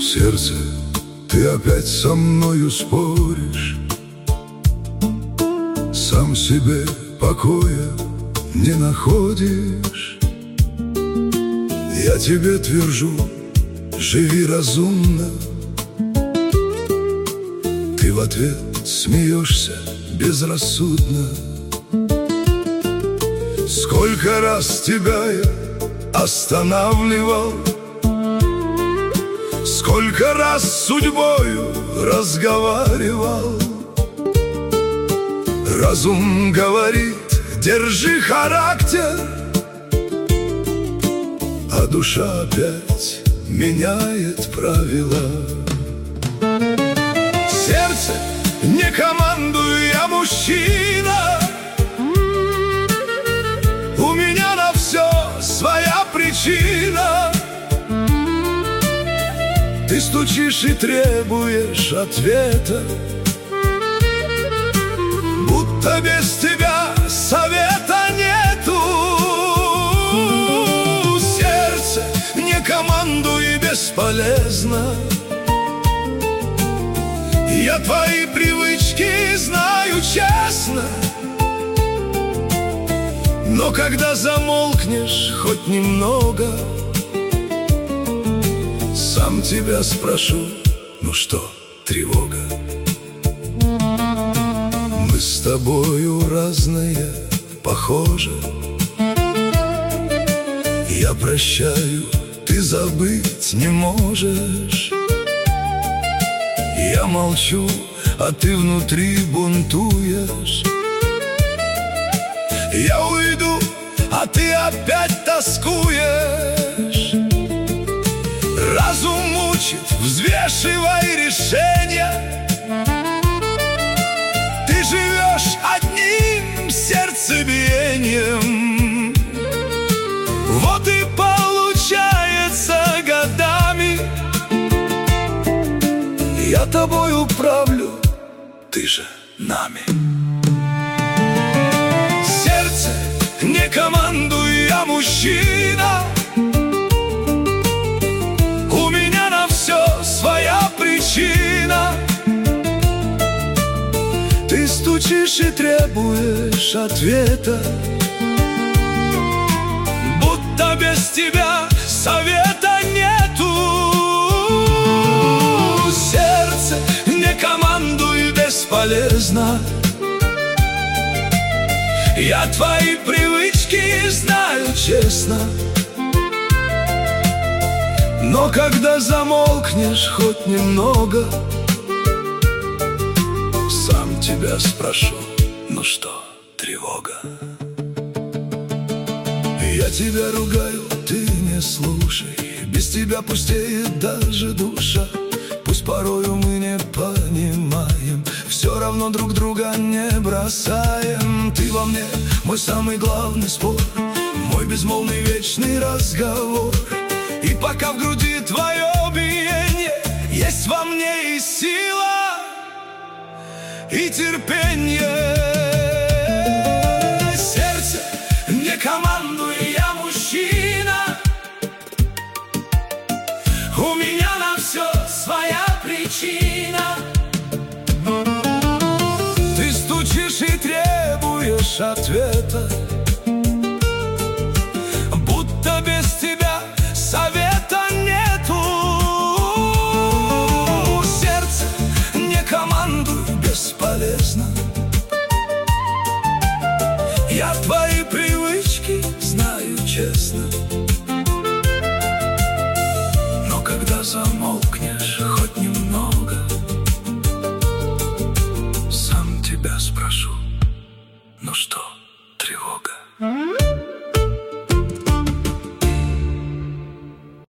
Сердце, ты опять со мною споришь, сам себе покоя не находишь. Я тебе твержу, живи разумно. Ты в ответ смеешься безрассудно. Сколько раз тебя я останавливал, сколько раз с судьбою разговаривал. Разум говорит: держи характер, а душа опять меняет правила. Сердце, не командую, я мужчина. У меня на все своя причина. Ты стучишь и требуешь ответа, будто без тебя совета нету. Сердце, не командуй, бесполезно. Я твои привычки знаю честно. Но когда замолкнешь хоть немного, сам тебя спрошу: ну что, тревога? Мы с тобою разные, похожи. Я прощаю, ты забыть не можешь. Я молчу, а ты внутри бунтуешь. Я уйду, а ты опять тоскуешь. Разум мучит, взвешивай решения. Ты живешь одним сердцебиением. Вот и получается годами. Я тобой управлю, ты же нами. Сердце, не командуй, я мужчина. У меня на все своя причина. Ты стучишь и требуешь ответа, будто без тебя совета нету. Сердце, не командуй, бесполезно. Я твои привычки знаю честно. Но когда замолкнешь хоть немного, сам тебя спрошу: ну что, тревога? Я тебя ругаю, ты не слушай. Без тебя пустеет даже душа. Пусть порою мы не понимаем, все равно друг друга не бросаем. Ты во мне мой самый главный спор, мой безмолвный вечный разговор. И пока в груди твое биение, есть во мне и сила, и терпение. Сердце, не командуй, я мужчина. У меня на все своя причина. Ты стучишь и требуешь ответа, будто без тебя совета нету. Сердце, не командуй, бесполезно. Я твои привычки знаю честно. Но когда замолкнешь хоть немного, сам тебя спрошу: ну что,